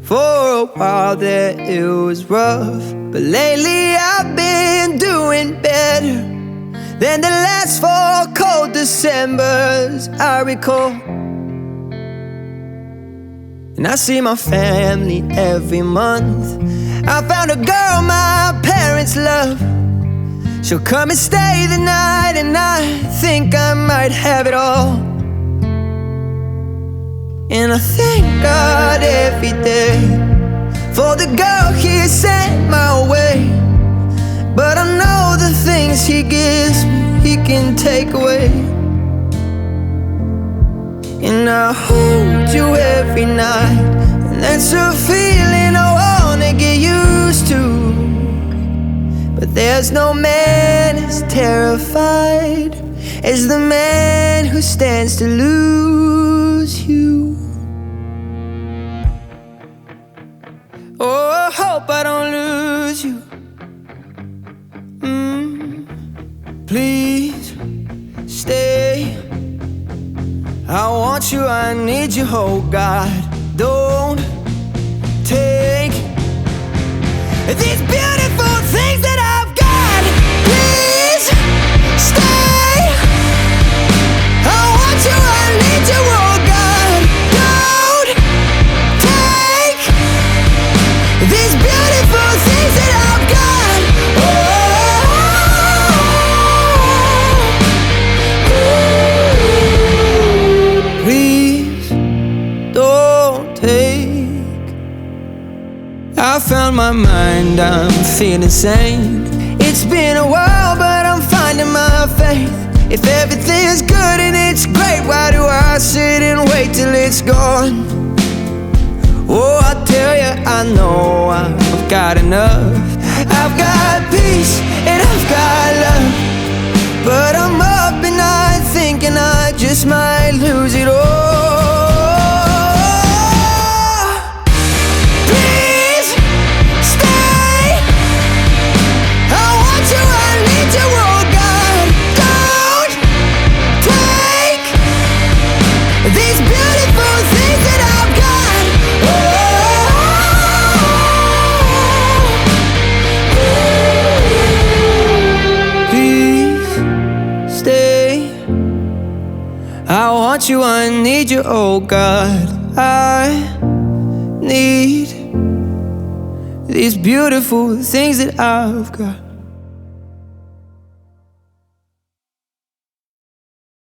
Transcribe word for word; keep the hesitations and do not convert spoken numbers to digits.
For a while there it was rough, but lately I've been doing better than the last four cold Decembers I recall. And I see my family every month. I found a girl my parents love. She'll come and stay the night, and I think I might have it all. And I thank God every day for the girl He sent my way. But I know the things He gives me, He can take away. And I hold you every night, and that's a feeling I wanna get used to. But there's no man as terrified as the man who stands to lose you. Oh, I hope I don't lose you. mm, Please stay. I want you, I need you, oh God. Don't take these beautiful things that I've got. Please stay. I want you, I need you, oh God. Don't take these beautiful things that I've got. Oh, please don't take. I found my mind, I'm feeling sane. It's been a while, but I'm finding my faith. If everything's good and it's great, why do I sit and wait till it's gone? Oh, I tell you, I know I've got enough. I've got peace and I've got love, but I'm up at night thinking I just might lose it all. These beautiful things that I've got. Oh, please stay. I want you, I need you, oh God. I need these beautiful things that I've got.